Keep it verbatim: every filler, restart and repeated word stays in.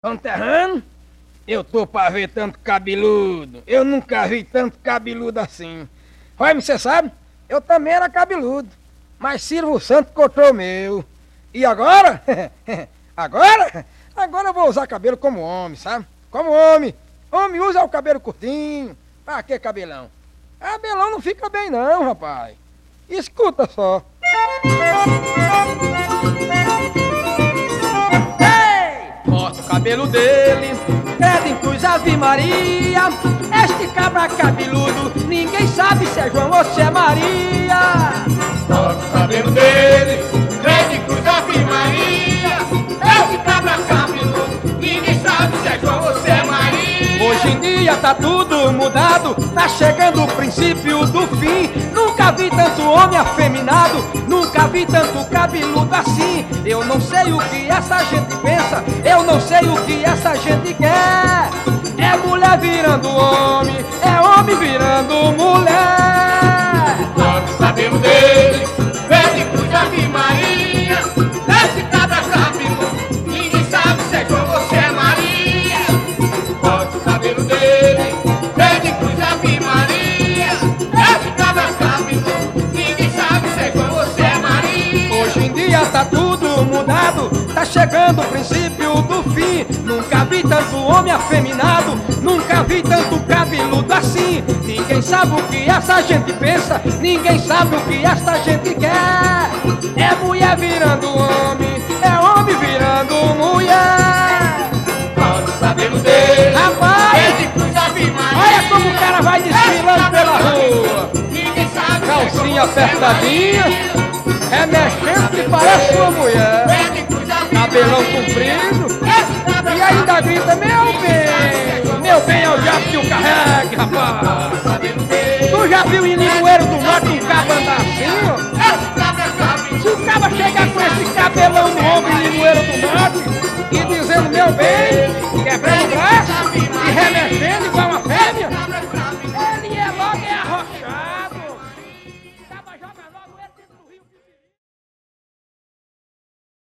Conterrâneo, eu tô pra ver tanto cabeludo. Eu nunca vi tanto cabeludo assim. Olha, você sabe, eu também era cabeludo, mas Silvio Santos cortou o meu. E agora? agora? Agora eu vou usar cabelo como homem, sabe? Como homem. Homem usa o cabelo curtinho. Pra que cabelão? Cabelão não fica bem não, rapaz. Escuta só. Corta o cabelo dele, credo em cruz Ave Maria. Este cabra cabeludo, ninguém sabe se é João ou se é Maria. Corta o cabelo dele, credo em cruz Ave Maria. Este cabra cabeludo, ninguém sabe se é João ou se é Maria. Hoje em dia tá tudo mudado, tá chegando o princípio do fim. Nunca vi tanto homem afeminado, nunca vi tanto cabeludo assim. Eu não sei o que essa gente pensa, eu não sei o que essa gente quer. É mulher virando homem, é homem virando mulher. Corta o cabelo dele, credo em cruz Ave Maria. Este cabra cabeludo, ninguém sabe se é João ou se é Maria. Corta o cabelo dele, credo em cruz Ave Maria. Este cabra cabeludo, ninguém sabe se é João ou se é Maria. Hoje em dia tá tudo mudado, tá chegando o princípio do fim. Nunca vi tanto homem afeminado, nunca vi tanto cabeludo assim. Ninguém sabe o que essa gente pensa, ninguém sabe o que essa gente quer. É mulher virando homem, é homem virando mulher. Corta o cabelo dele, Rapaz, credo em cruz Ave Maria. olha como o cara vai desfilando pela rua. Ninguém sabe se é Calcinha João ou se é apertadinha, Maria. é mexendo que parece uma mulher. Credo em cruz Ave Cabelão Maria. comprido, Este cabra e ainda grita, meu bem, meu bem é o diabo que o carregue, rapaz. cabelo dele, Tu já viu em Limoeiro do Norte um cabo andar assim, ó? este cabra cabeludo. Se o cabo chegar com esse cabelão no ombro em